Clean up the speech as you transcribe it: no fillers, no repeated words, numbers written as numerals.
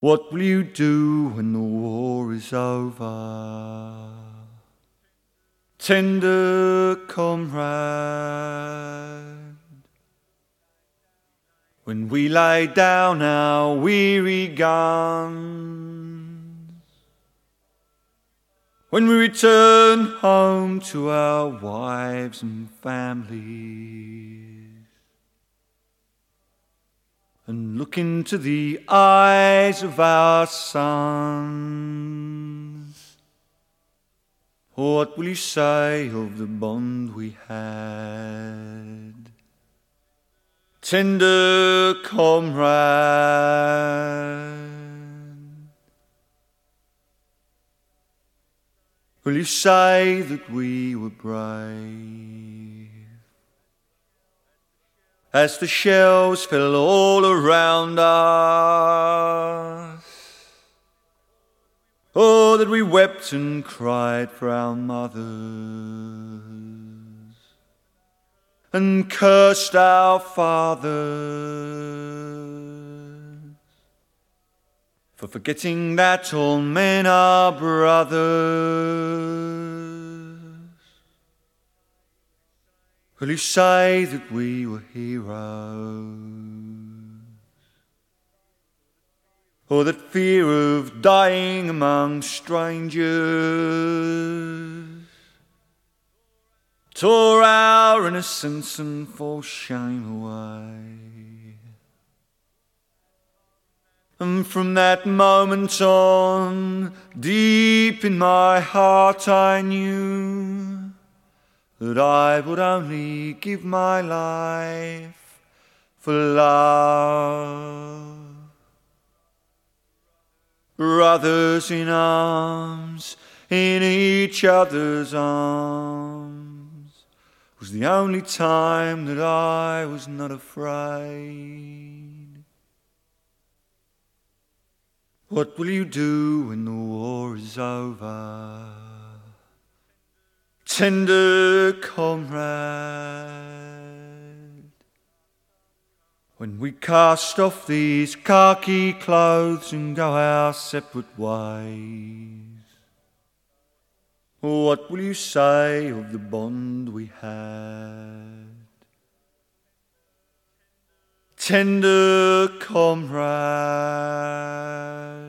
What will you do when the war is over? Tender comrade, when we lay down our weary guns, when we return home to our wives and families, and look into the eyes of our sons, what will you say of the bond we had? Tender comrade, will you say that we were brave as the shells fell all around us? Oh, that we wept and cried for our mothers and cursed our fathers for forgetting that all men are brothers. Will you say that we were heroes? Or that fear of dying among strangers tore our innocence and false shame away? And from that moment on, deep in my heart I knew that I would only give my life for love. Brothers in arms, in each other's arms, was the only time that I was not afraid. What will you do when the war is over? Tender comrade, when we cast off these khaki clothes and go our separate ways, what will you say of the bond we had? Tender comrade,